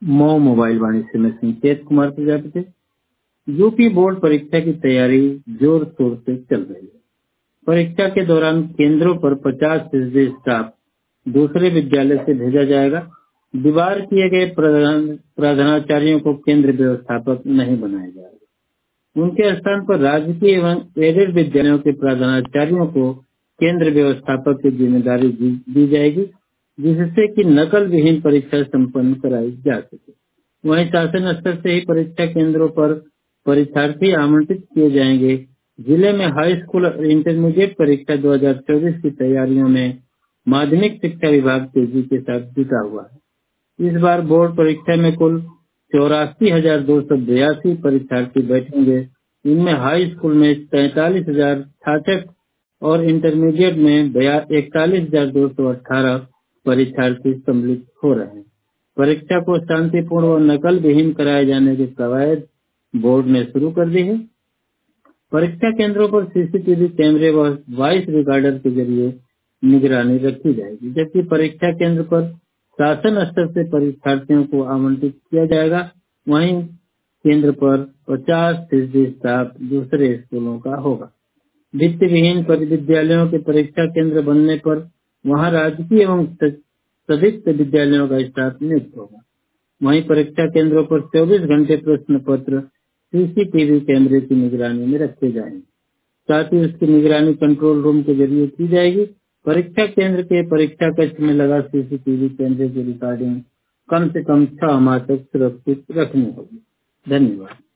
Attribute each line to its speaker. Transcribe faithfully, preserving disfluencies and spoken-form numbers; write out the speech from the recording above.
Speaker 1: Mau mobile वाणिज्य में संकेत कुमार प्रजापति। यूपी बोर्ड परीक्षा की तैयारी जोर शोर से चल रही है। परीक्षा के दौरान केंद्रों पर पचास फीसदी स्टाफ दूसरे विद्यालय से भेजा जाएगा। दीवार किए गए प्रधानाचार्यों को केंद्र व्यवस्थापक नहीं बनाया जाएगा। उनके स्थान पर राजकीय एवं एडेड विद्यालयों के प्रधानाचार्यों को केंद्र व्यवस्थापक की जिम्मेदारी दी जाएगी, जिससे कि नकल विहीन परीक्षा संपन्न कराई जा सके। वहीं शासन स्तर से ही परीक्षा केंद्रों पर परीक्षार्थी आमंत्रित किए जाएंगे। जिले में हाई स्कूल और इंटरमीडिएट परीक्षा दो हज़ार चौबीस की तैयारियों में माध्यमिक शिक्षा विभाग तेजी के साथ जुटा हुआ है। इस बार बोर्ड परीक्षा में कुल चौरासी हजार दो सौ बयासी परीक्षार्थी बैठेंगे। इनमें हाई स्कूल में तैतालीस हजार छाछठ और इंटरमीडिएट में इकतालीस हजार दो सौ अठारह परीक्षार्थी सम्मिलित हो रहे हैं। परीक्षा को शांतिपूर्ण और नकल विहीन कराए जाने की कवायद बोर्ड ने शुरू कर दी है। परीक्षा केंद्रों पर सीसीटीवी कैमरे व वॉइस रिकॉर्डर के जरिए निगरानी रखी जाएगी, जबकि परीक्षा केंद्र पर शासन स्तर से परीक्षार्थियों को आमंत्रित किया जाएगा। वहीं केंद्र पर पचास फीसदी स्टाफ दूसरे स्कूलों का होगा। वित्त विहीन विद्यालयों के परीक्षा केंद्र बनने पर वहां राजकीय एवं संदिग्ध विद्यालयों का स्टाफ नियुक्त होगा। वहीं परीक्षा केंद्रों पर चौबीस घंटे प्रश्न पत्र सीसीटीवी कैमरे की निगरानी में रखे जाएंगे। साथ ही उसकी निगरानी कंट्रोल रूम के जरिए की जाएगी। परीक्षा केंद्र के परीक्षा कक्ष में लगा सीसीटीवी कैमरे की रिकॉर्डिंग कम से कम छह माह तक सुरक्षित रखनी होगी। धन्यवाद।